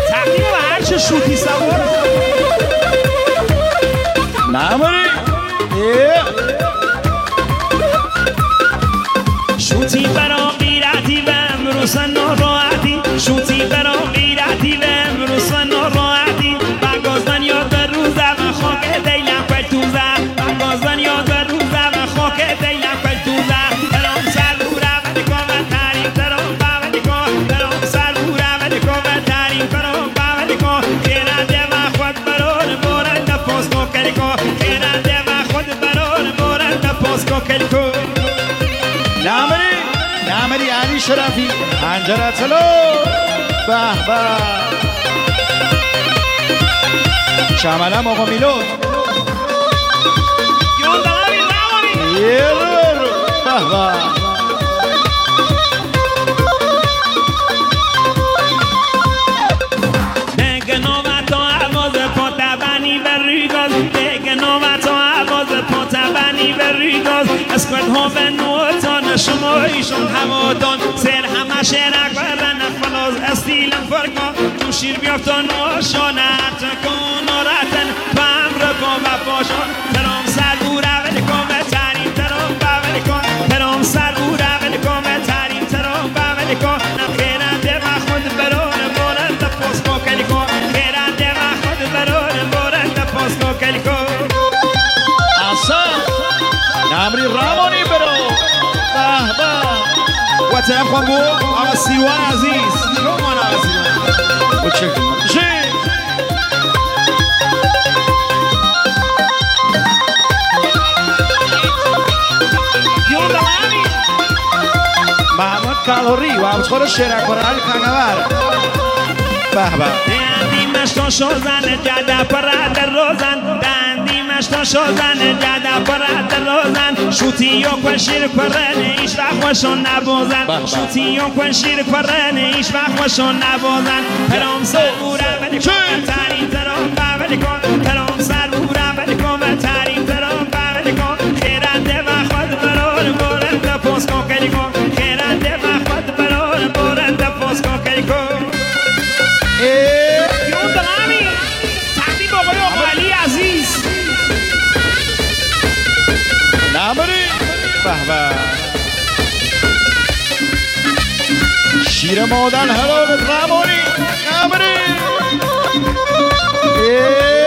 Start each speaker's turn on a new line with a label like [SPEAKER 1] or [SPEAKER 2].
[SPEAKER 1] تقدیم به هر چه شوتی سوار
[SPEAKER 2] نماری
[SPEAKER 1] شوتی برام بیرتی و امروز ناراحتی شوتی برام بیرتی و امروز ناراحتی بگازن یاد به روزم خاک دیلم پلتوزم بگازن یاد به روزم خاک دیلم پلتوزم برام سر بورم ولی کن و تریم برام ولی کن برام سر بورم ولی کن و تریم برام ولی کن خیرنده و خود بران مورد پاس کن کلی کن خیرنده و خود بران مورد پاس کن کلی کن
[SPEAKER 2] نمری علی شرفی پنجره تلو به به شمالم آقا میلود یه رو به به
[SPEAKER 1] اسکوت ها به نوتان شما ایشون هوادان سر همه شرک برن فلاز استیلم فرقا تو شیر بیافتان و شانت کن و رتن تو امر کن و باشان ترام سر بوره ولی کن به تریم ترام ولی کن ترام سر بوره ولی کن به تریم ترام ولی کن خیرنده و خود بران بارند پاس کن کلی کن خیرنده و خود بران بارند پاس کن کلی کن
[SPEAKER 2] نمری رامانی برو به به
[SPEAKER 1] و طرف خواهم بود آقا سیوان عزیز شما عزیز
[SPEAKER 2] و چه محمد کالوری و همسخور شیرکوره علی کنگوار به به
[SPEAKER 1] دندیمش تو شوزن جده پرد روزن دندیمش تو شوزن جده پرد روزن شوتی و کن شیر کرن ایش وقت وشون نبوزن شوتی و کن شیر کرن ایش وقت وشون نبوزن پرام سر بوره ولی کن ترین ترام ولی کن پرام سر بوره ولی کن ترین ترام ولی کن خیرنده و خود بران بورنده پوز کن کلی کن خیرنده و خود بران بورنده پوز کن کلی کن یون دلامی تقدیم آقای علی عزیز
[SPEAKER 2] نمری به به شیر مادن حلال رامانی نمری